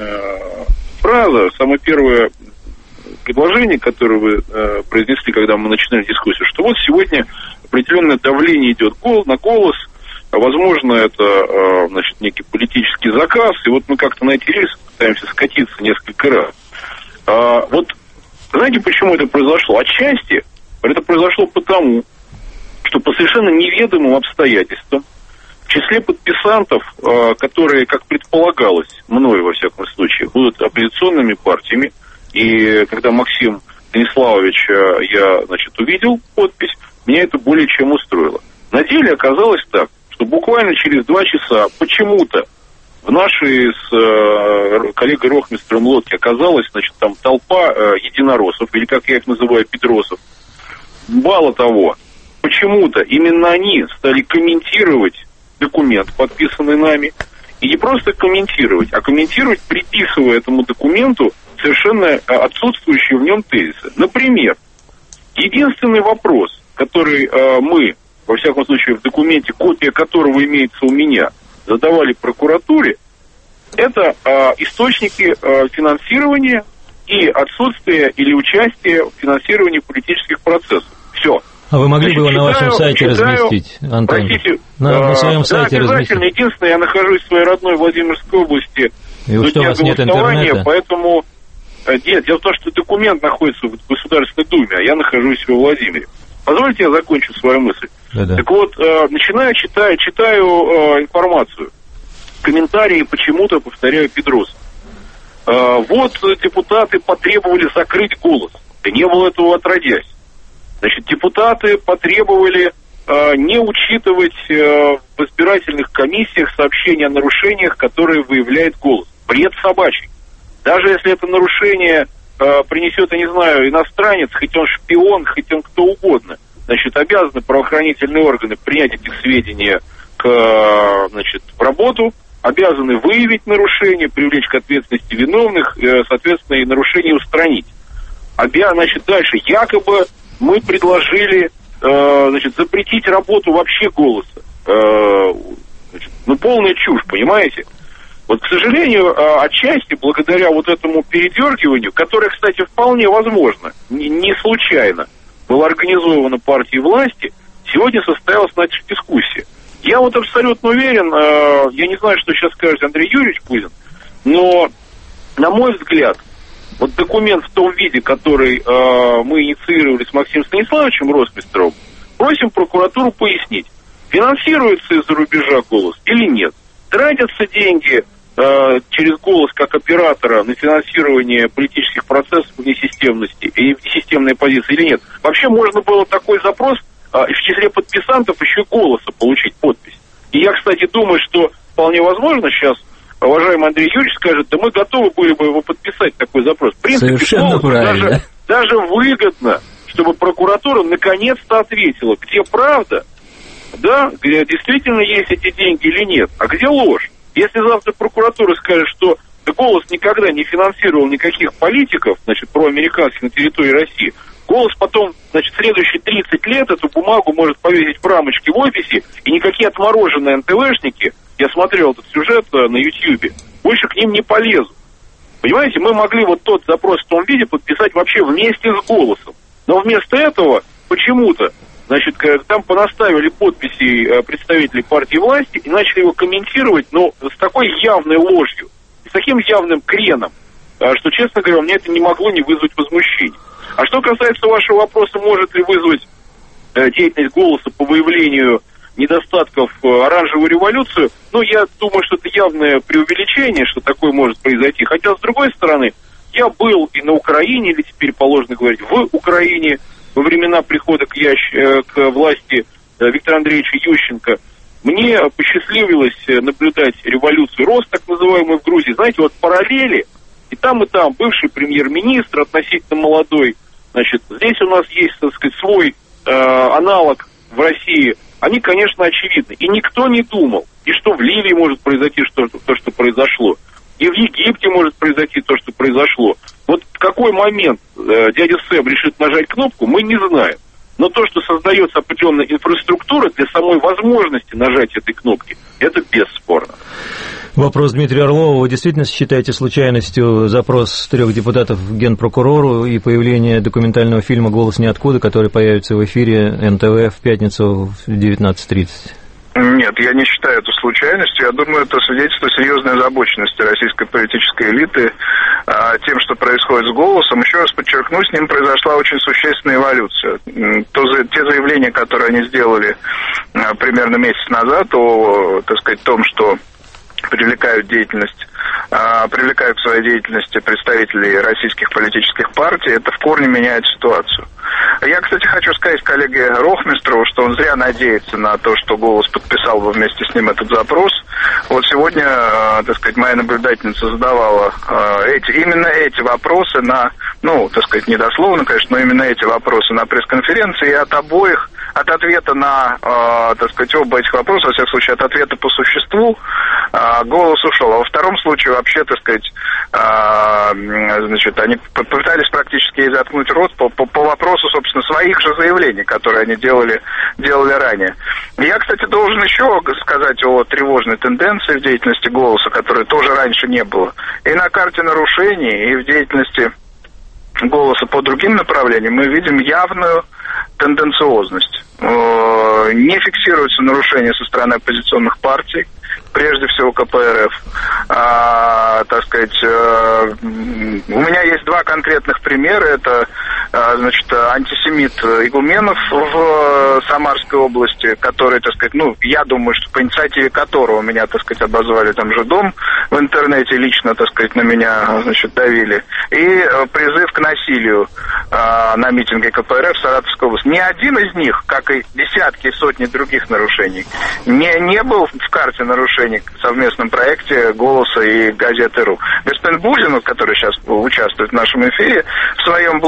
Speaker 6: фраза, самое первое предложение, которое вы произнесли, когда мы начинали дискуссию, что вот сегодня определенное давление идет на голос, возможно, это, значит, некий политический заказ, и вот мы как-то на эти рельсы пытаемся скатиться несколько раз. Вот знаете, почему это произошло? Отчасти это произошло потому, что по совершенно неведомым обстоятельствам в числе подписантов, которые, как предполагалось, мною, во всяком случае, будут оппозиционными партиями, и когда Максим Станиславович я, значит, увидел подпись, меня это более чем устроило. На деле оказалось так, что буквально через 2 часа почему-то в нашей с коллегой Рохмистром лодке оказалась, значит, там толпа единороссов, или, как я их называю, петросов. Мало того, почему-то именно они стали комментировать документ, подписанный нами, и не просто комментировать, а комментировать, приписывая этому документу совершенно отсутствующие в нем тезисы. Например, единственный вопрос, который мы, во всяком случае, в документе, копия которого имеется у меня, задавали прокуратуре, это источники финансирования и отсутствие или участие в финансировании политических процессов. Все.
Speaker 2: А вы могли бы его на вашем сайте разместить, Антон?
Speaker 6: Простите,
Speaker 2: на своем сайте разместить.
Speaker 6: Единственное, я нахожусь в своей родной Владимирской области.
Speaker 2: И что, у вас нет интернета?
Speaker 6: Поэтому нет, дело в том, что документ находится в Государственной Думе, а я нахожусь во Владимире. Позвольте, я закончу свою мысль. Да-да. Так вот, начинаю читаю информацию. Комментарии почему-то, повторяю, Петрос. Вот депутаты потребовали закрыть голос. Да не было этого отродясь. Значит, депутаты потребовали не учитывать в избирательных комиссиях сообщения о нарушениях, которые выявляет голос. Бред собачий. Даже если это нарушение принесет, я не знаю, иностранец, хоть он шпион, хоть он кто угодно, значит, обязаны правоохранительные органы принять эти сведения в работу, обязаны выявить нарушение, привлечь к ответственности виновных, соответственно, и нарушение устранить. значит, дальше, якобы мы предложили, значит, запретить работу вообще «Голоса». Значит, ну, полная чушь, понимаете? Вот, к сожалению, отчасти благодаря вот этому передергиванию, которое, кстати, вполне возможно, не случайно было организовано партией власти, сегодня состоялась наша дискуссия. Я вот абсолютно уверен, я не знаю, что сейчас скажет Андрей Юрьевич Пузин, но, на мой взгляд, вот документ в том виде, который мы инициировали с Максимом Станиславовичем Ротмистровым, просим прокуратуру пояснить, финансируется из-за рубежа «Голос» или нет, тратятся деньги через «Голос» как оператора на финансирование политических процессов внесистемности и внесистемной позиции или нет. Вообще можно было такой запрос в числе подписантов еще и «Голоса» получить подпись. И я, кстати, думаю, что вполне возможно сейчас уважаемый Андрей Юрьевич скажет, да мы готовы были бы его подписать, такой запрос. В принципе,
Speaker 3: совершенно правильно.
Speaker 6: Даже выгодно, чтобы прокуратура наконец-то ответила, где правда, да, где действительно есть эти деньги или нет, а где ложь. Если завтра прокуратура скажет, что «Голос» никогда не финансировал никаких политиков, значит, проамериканских на территории России, «Голос» потом, значит, следующие 30 лет эту бумагу может повесить в рамочке в офисе, и никакие отмороженные НТВшники, я смотрел этот сюжет на Ютьюбе, больше к ним не полезут. Понимаете, мы могли вот тот запрос в том виде подписать вообще вместе с «Голосом». Но вместо этого почему-то, значит, там понаставили подписи представителей партии власти и начали его комментировать, но с такой явной ложью, с таким явным креном, что, честно говоря, мне это не могло не вызвать возмущения. А что касается вашего вопроса, может ли вызвать деятельность «Голоса» по выявлению недостатков оранжевую революцию, ну, я думаю, что это явное преувеличение, что такое может произойти. Хотя, с другой стороны, я был и на Украине, или теперь положено говорить, в Украине, во времена прихода к власти Виктора Андреевича Ющенко. Мне посчастливилось наблюдать революцию РОС, так называемую, в Грузии. Знаете, вот параллели, и там бывший премьер-министр, относительно молодой, значит, здесь у нас есть, так сказать, свой аналог в России. Они, конечно, очевидны. И никто не думал, и что в Ливии может произойти то, что произошло, и в Египте может произойти то, что произошло. Вот в какой момент дядя Сэм решит нажать кнопку, мы не знаем. Но то, что создается определенная инфраструктура для самой возможности нажатия этой кнопки, это бесспорно.
Speaker 2: Вопрос Дмитрия Орлова. Вы действительно считаете случайностью запрос 3 депутатов к Генпрокурору и появление документального фильма «Голос ниоткуда», который появится в эфире НТВ в пятницу в 19:30?
Speaker 7: Нет, я не считаю это случайностью. Я думаю, это свидетельство серьезной озабоченности российской политической элиты тем, что происходит с «Голосом». Еще раз подчеркну, с ним произошла очень существенная эволюция. Те заявления, которые они сделали примерно месяц назад о, так сказать, том, что привлекают к своей деятельности представителей российских политических партий, это в корне меняет ситуацию. Я, кстати, хочу сказать коллеге Ротмистрову, что он зря надеется на то, что «Голос» подписал бы вместе с ним этот запрос. Вот сегодня, так сказать, моя наблюдательница задавала именно эти вопросы так сказать, недословно, конечно, но именно эти вопросы на пресс-конференции, и от ответа на, так сказать, оба этих вопроса, во всяком случае, от ответа по существу, «Голос» ушел. А во втором случае вообще, так сказать, значит, они попытались практически ей заткнуть рот по вопросу, собственно, своих же заявлений, которые они делали ранее. Я, кстати, должен еще сказать о тревожной тенденции в деятельности «Голоса», которой тоже раньше не было. И на карте нарушений, и в деятельности «Голоса» по другим направлениям мы видим явную тенденциозность. Не фиксируются нарушения со стороны оппозиционных партий, прежде всего КПРФ. Так сказать, у меня есть два конкретных примера. Это, значит, антисемит Игуменов в Самарской области, который, так сказать, я думаю, что по инициативе которого меня, так сказать, обозвали там же дом в интернете, лично, так сказать, на меня, значит, давили. И призыв к насилию на митинге КПРФ в Саратовской области. Ни один из них, как и десятки и сотни других нарушений, не был в карте нарушений в совместном проекте «Голоса» и газеты.ру. Господин Бузин, который сейчас участвует в нашем эфире, в своем блоге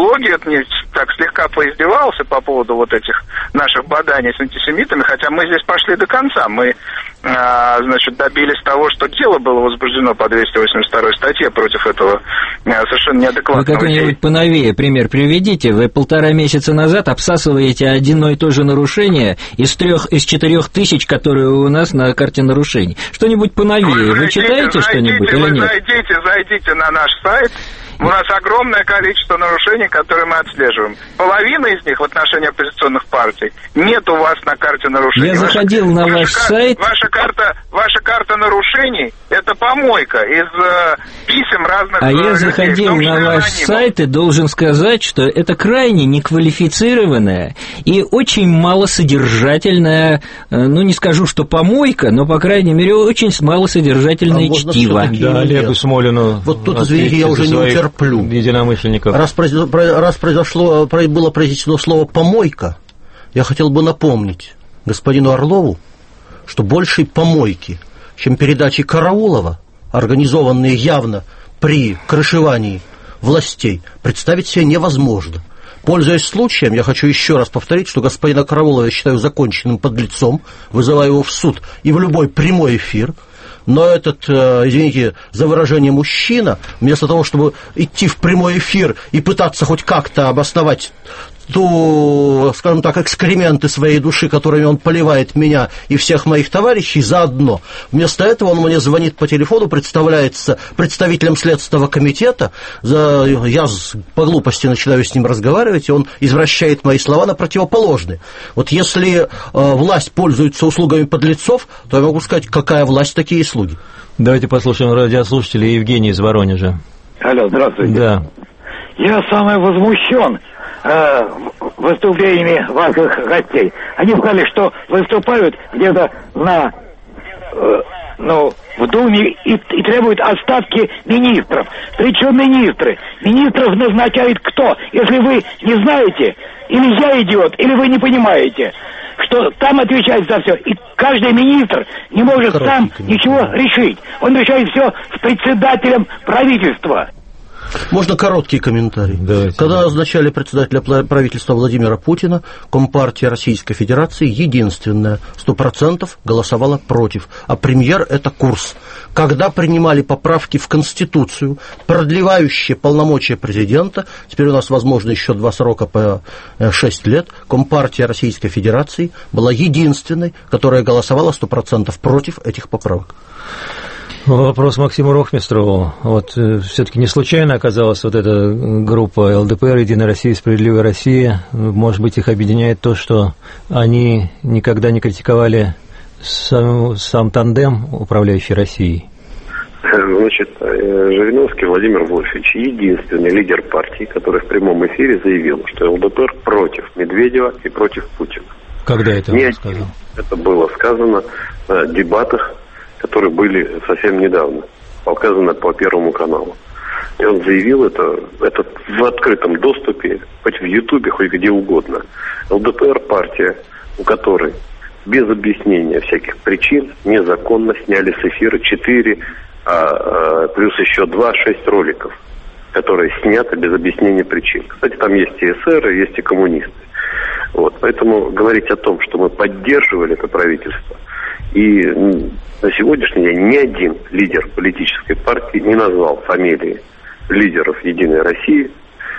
Speaker 7: так слегка поиздевался по поводу вот этих наших боданий с антисемитами, хотя мы здесь пошли до конца. Мы, значит, добились того, что дело было возбуждено по 282 статье против этого совершенно неадекватного.
Speaker 3: Вы какой-нибудь поновее пример приведите. Вы 1,5 месяца назад обсасываете одно и то же нарушение из 4 тысяч, которые у нас на карте нарушений. Что-нибудь поновее. Вы читаете что-нибудь или нет?
Speaker 7: Зайдите на наш сайт. У нас огромное количество нарушений, которые мы отслеживаем. Половина из них в отношении оппозиционных партий нет у вас на карте нарушений.
Speaker 3: Я заходил на ваш сайт.
Speaker 7: Ваша карта нарушений – это помойка из писем разных людей.
Speaker 3: Я заходил на ваш сайт и должен сказать, что это крайне неквалифицированная и очень малосодержательная, ну, не скажу, что помойка, но, по крайней мере, очень малосодержательное чтиво.
Speaker 2: Да, Олегу Смолину.
Speaker 4: Вот тут, извините, я уже не утерплю.
Speaker 2: Единомышленников.
Speaker 4: Раз было произнесено слово «помойка», я хотел бы напомнить господину Орлову, что большей помойки, чем передачи Караулова, организованные явно при крышевании властей, представить себе невозможно. Пользуясь случаем, я хочу еще раз повторить, что господина Караулова я считаю законченным подлецом, вызываю его в суд и в любой прямой эфир. Но этот, извините за выражение, мужчина, вместо того, чтобы идти в прямой эфир и пытаться хоть как-то обосновать ту, скажем так, экскременты своей души, которыми он поливает меня и всех моих товарищей заодно. Вместо этого он мне звонит по телефону, представляется представителем Следственного комитета. Я по глупости начинаю с ним разговаривать, и он извращает мои слова на противоположные. Вот если власть пользуется услугами подлецов, то я могу сказать, какая власть, такие слуги.
Speaker 2: Давайте послушаем радиослушателя Евгения из Воронежа.
Speaker 10: Алло, здравствуйте.
Speaker 2: Да.
Speaker 10: Я самый возмущен выступлениями ваших гостей. Они сказали, что выступают где-то в Думе и требуют отставки министров. Причем министры? Министров назначает кто? Если вы не знаете, или я идиот, или вы не понимаете, что там отвечает за все. И каждый министр не может сам ничего решить. Он решает все с председателем правительства.
Speaker 4: Можно короткий комментарий.
Speaker 2: Давайте.
Speaker 4: Когда назначали председателя правительства Владимира Путина, Компартия Российской Федерации единственная 100% голосовала против, а премьер – это Курс. Когда принимали поправки в Конституцию, продлевающие полномочия президента, теперь у нас, возможно, еще 2 срока по 6 лет, Компартия Российской Федерации была единственной, которая голосовала 100% против этих поправок.
Speaker 2: Вопрос Максиму Рохмистрову. Вот все-таки не случайно оказалась вот эта группа ЛДПР, Единая Россия, Справедливая Россия. Может быть, их объединяет то, что они никогда не критиковали сам тандем, управляющий Россией.
Speaker 5: Значит, Жириновский Владимир Вольфович единственный лидер партии, который в прямом эфире заявил, что ЛДПР против Медведева и против Путина.
Speaker 2: Когда это он сказал? Это
Speaker 5: было сказано на дебатах, которые были совсем недавно, показаны по Первому каналу. И он заявил это в открытом доступе, хоть в Ютубе, хоть где угодно. ЛДПР партия, у которой без объяснения всяких причин незаконно сняли с эфира 4, плюс еще 2, 6 роликов, которые сняты без объяснения причин. Кстати, там есть и эсеры, есть и коммунисты. Вот. Поэтому говорить о том, что мы поддерживали это правительство, и на сегодняшний день ни один лидер политической партии не назвал фамилии лидеров Единой России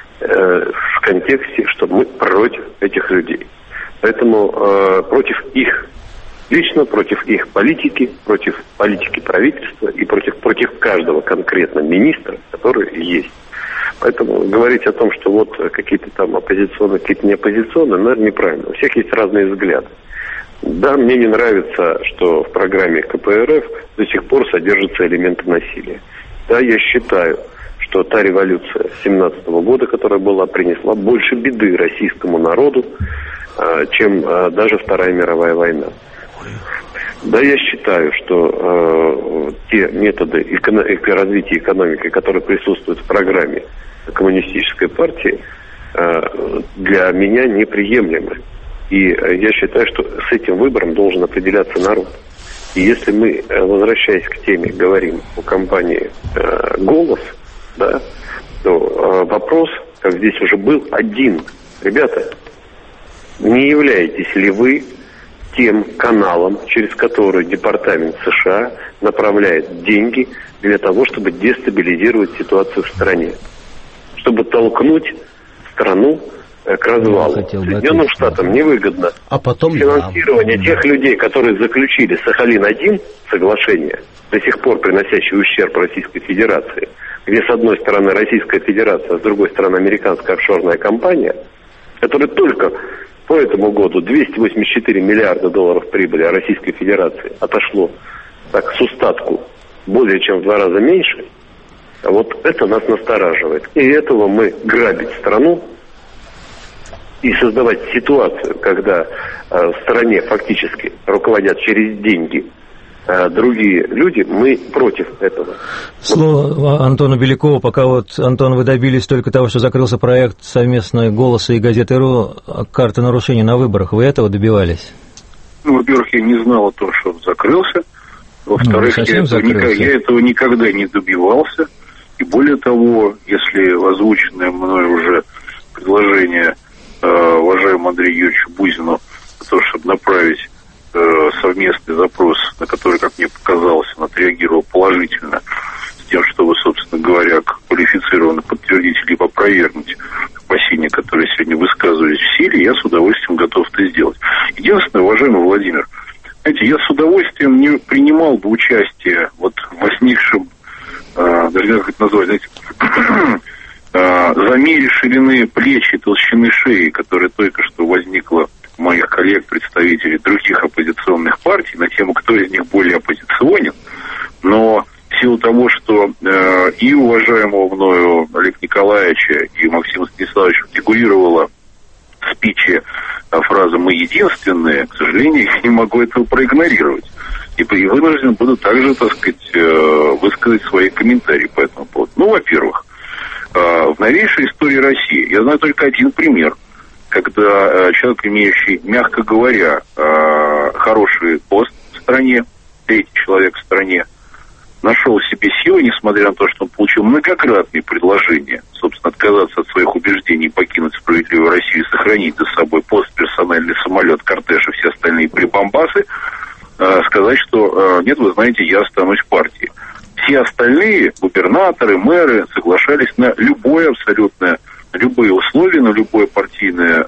Speaker 5: в контексте, что мы против этих людей. Поэтому против их, лично против их политики, против политики правительства и против каждого конкретно министра, который есть. Поэтому говорить о том, что вот какие-то там оппозиционные, какие-то не оппозиционные, наверное, неправильно. У всех есть разные взгляды. Да, мне не нравится, что в программе КПРФ до сих пор содержатся элементы насилия. Да, я считаю, что та революция 17 года, которая была, принесла больше беды российскому народу, чем даже Вторая мировая война. Да, я считаю, что те методы развития экономики, которые присутствуют в программе коммунистической партии, для меня неприемлемы. И я считаю, что с этим выбором должен определяться народ. И если мы, возвращаясь к теме, говорим о кампании «Голос», да, то вопрос как здесь уже был, один. Ребята, не являетесь ли вы тем каналом, через который Департамент США направляет деньги для того, чтобы дестабилизировать ситуацию в стране, чтобы толкнуть страну к развалу? Соединенным Штатам невыгодно финансирование тех людей, которые заключили Сахалин-1 соглашение, до сих пор приносящее ущерб Российской Федерации, где с одной стороны Российская Федерация, а с другой стороны американская офшорная компания, которая только по этому году 284 миллиарда долларов прибыли, а Российской Федерации отошло так с устатку более чем в 2 раза меньше. А вот это нас настораживает. И этого мы грабить страну и создавать ситуацию, когда в стране фактически руководят через деньги другие люди, мы против этого.
Speaker 2: Слово Антону Белякову. Пока вот, Антон, вы добились только того, что закрылся проект совместной «Голоса» и «Газеты.ру» карты нарушений на выборах. Вы этого добивались?
Speaker 6: Ну, во-первых, я не знал о том, что он закрылся. Во-вторых, я этого никогда не добивался. И более того, если озвученное мной уже предложение уважаемому Андрею Юрьевичу Бузину, для того, чтобы направить совместный запрос, на который, как мне показалось, он отреагировал положительно, с тем, чтобы, собственно говоря, квалифицированно подтвердить либо опровергнуть опасения, которые сегодня высказывались в силе, я с удовольствием готов это сделать. Единственное, уважаемый Владимир, знаете, я с удовольствием не принимал бы участие вот в возникшем, даже не знаю, как это назвать, знаете, замере ширины плеч и толщины шеи, которая только что возникла у моих коллег, представителей других оппозиционных партий, на тему, кто из них более оппозиционен. Но в силу того, что и уважаемого мною Олега Николаевича, и Максима Станиславовича фигурировала в спиче фраза «мы единственные», к сожалению, я не могу этого проигнорировать. И вынужден буду также, так сказать, высказать свои комментарии по этому поводу. Ну, во-первых, в новейшей истории России я знаю только один пример, когда человек, имеющий, мягко говоря, хороший пост в стране, третий человек в стране, нашел в себе силы, несмотря на то, что он получил многократные предложения, собственно, отказаться от своих убеждений, покинуть справедливую Россию и сохранить за собой пост, персональный самолет, кортеж и все остальные прибамбасы, сказать, что нет, вы знаете, я останусь в партии. Все остальные губернаторы, мэры соглашались на любое абсолютно, любые условия, на любое партийное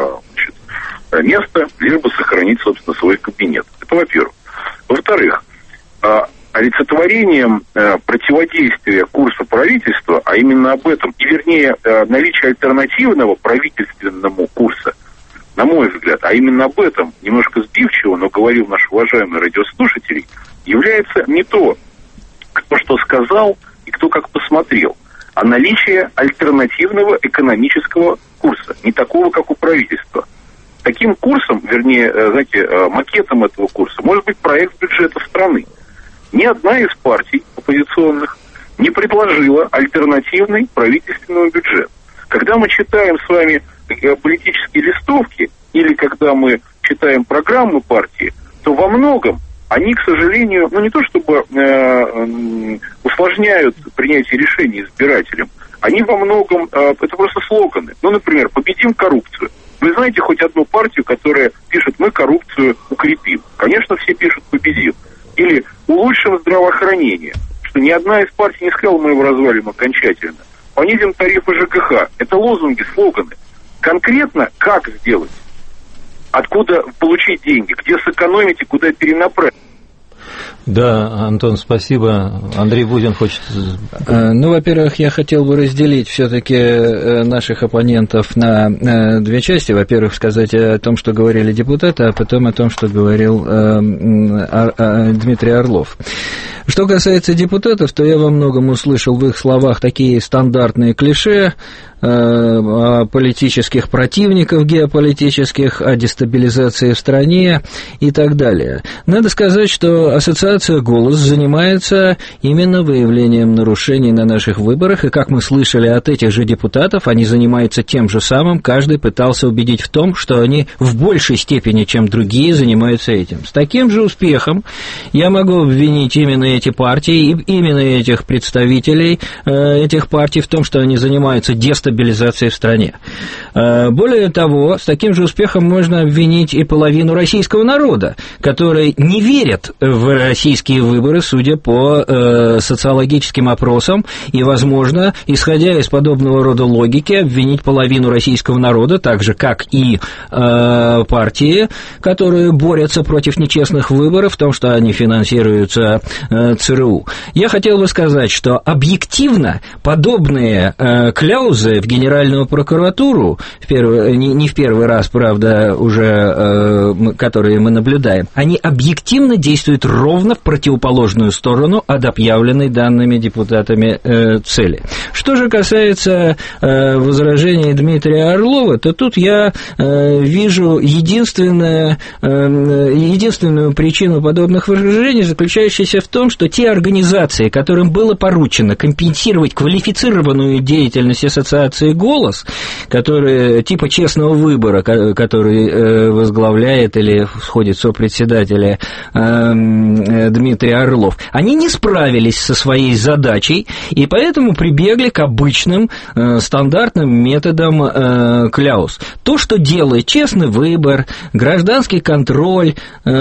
Speaker 6: место, лишь бы сохранить, собственно, свой кабинет. Это во-первых. Во-вторых, олицетворением противодействия курса правительства, а именно об этом, и вернее наличие альтернативного правительственному курса, на мой взгляд, а именно об этом, немножко сбивчиво, но говорил наш уважаемый радиослушатель, является не то, кто что сказал и кто как посмотрел, а наличие альтернативного экономического курса, не такого, как у правительства. Таким курсом, вернее, знаете, макетом этого курса может быть проект бюджета страны. Ни одна из партий оппозиционных не предложила альтернативный правительственный бюджет. Когда мы читаем с вами политические листовки или когда мы читаем программы партии, то во многом они, к сожалению, ну не то чтобы усложняют принятие решений избирателям, они во многом, это просто слоганы. Ну, например, «Победим коррупцию». Вы знаете хоть одну партию, которая пишет «мы коррупцию укрепим»? Конечно, все пишут «победим». Или «улучшим здравоохранение», что ни одна из партий не сказала «мы его развалим окончательно». «Понизим тарифы ЖКХ». Это лозунги, слоганы. Конкретно как сделать? Откуда получить деньги? Где сэкономить и куда перенаправить?
Speaker 2: Да, Антон, спасибо. Андрей Бузин хочет...
Speaker 3: Ну, во-первых, я хотел бы разделить все-таки наших оппонентов на две части. Во-первых, сказать о том, что говорили депутаты, а потом о том, что говорил Дмитрий Орлов. Что касается депутатов, то я во многом услышал в их словах такие стандартные клише о политических противниках геополитических, о дестабилизации в стране и так далее. Надо сказать, что ассоциация «Голос» занимается именно выявлением нарушений на наших выборах, и, как мы слышали от этих же депутатов, они занимаются тем же самым, каждый пытался убедить в том, что они в большей степени, чем другие, занимаются этим. С таким же успехом я могу обвинить именно эти партии, и именно этих представителей этих партий в том, что они занимаются дестабилизацией в стране. Более того, с таким же успехом можно обвинить и половину российского народа, который не верит в российские выборы, судя по социологическим опросам, и, возможно, исходя из подобного рода логики, обвинить половину российского народа, так же, как и партии, которые борются против нечестных выборов, в том, что они финансируются ЦРУ. Я хотел бы сказать, что объективно подобные кляузы в Генеральную прокуратуру, не в первый раз, правда, уже, которые мы наблюдаем, они объективно действуют ровно в противоположную сторону от объявленной данными депутатами цели. Что же касается возражений Дмитрия Орлова, то тут я вижу единственную причину подобных возражений, заключающуюся в том, что те организации, которым было поручено компенсировать квалифицированную деятельность ассоциации «Голос», которые типа честного выбора, который возглавляет или входит в сопредседателя Дмитрий Орлов, они не справились со своей задачей, и поэтому прибегли к обычным стандартным методам кляуз. То, что делает честный выбор, гражданский контроль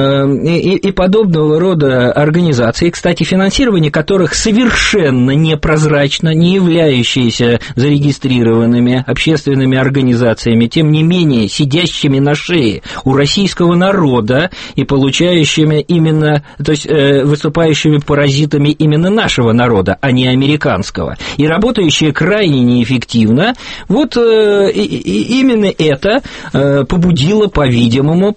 Speaker 3: и подобного рода организации, кстати, финансирование которых совершенно непрозрачно, не являющиеся зарегистрированными общественными организациями, тем не менее сидящими на шее у российского народа и получающими именно, то есть выступающими паразитами именно нашего народа, а не американского, и работающие крайне неэффективно, вот именно это побудило, по-видимому,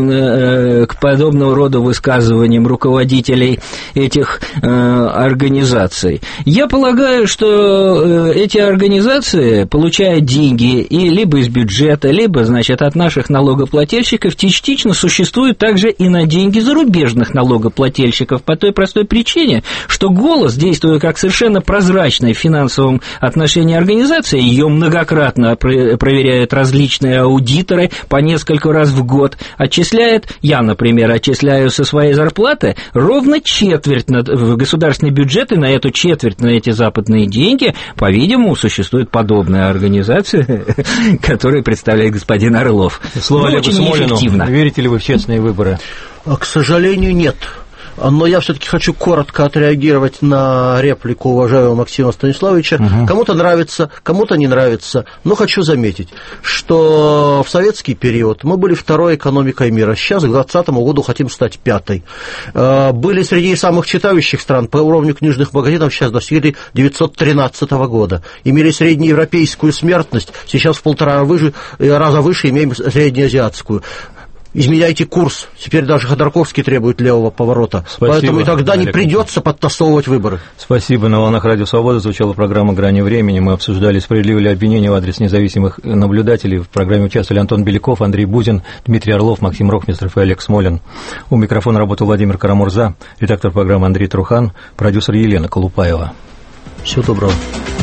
Speaker 3: к подобного рода высказываниям руководителей этих организаций. Я полагаю, что эти организации получают деньги и либо из бюджета, либо, значит, от наших налогоплательщиков, частично существуют также и на деньги зарубежных налогоплательщиков, по той простой причине, что «Голос», действуя как совершенно прозрачная в финансовом отношении организация, ее многократно проверяют различные аудиторы по несколько раз в год, отчисляет, я, например, отчисляю со своей зарплаты ровно четверть в государственный бюджет, и на эту четверть, на эти западные деньги, по-видимому, существует подобная организация, которую представляет господин Орлов.
Speaker 2: Слово Олегу Смолину. Верите ли вы в честные выборы?
Speaker 4: К сожалению, нет. Но я все-таки хочу коротко отреагировать на реплику уважаемого Максима Станиславовича. Кому-то нравится, кому-то не нравится. Но хочу заметить, что в советский период мы были второй экономикой мира. Сейчас к 2020 году хотим стать пятой. Были среди самых читающих стран по уровню книжных магазинов, сейчас достигли 913 года. Имели среднеевропейскую смертность, сейчас в 1,5 раза выше имеем среднеазиатскую. Изменяйте курс. Теперь даже Ходорковский требует левого поворота. Спасибо, поэтому и тогда не придется подтасовывать выборы.
Speaker 2: Спасибо. На волнах Радио Свобода звучала программа «Грани времени». Мы обсуждали, справедливы ли обвинения в адрес независимых наблюдателей. В программе участвовали Антон Беляков, Андрей Бузин, Дмитрий Орлов, Максим Рохмистров и Олег Смолин. У микрофона работал Владимир Карамурза, редактор программы Андрей Трухан, продюсер Елена Колупаева.
Speaker 4: Всего доброго.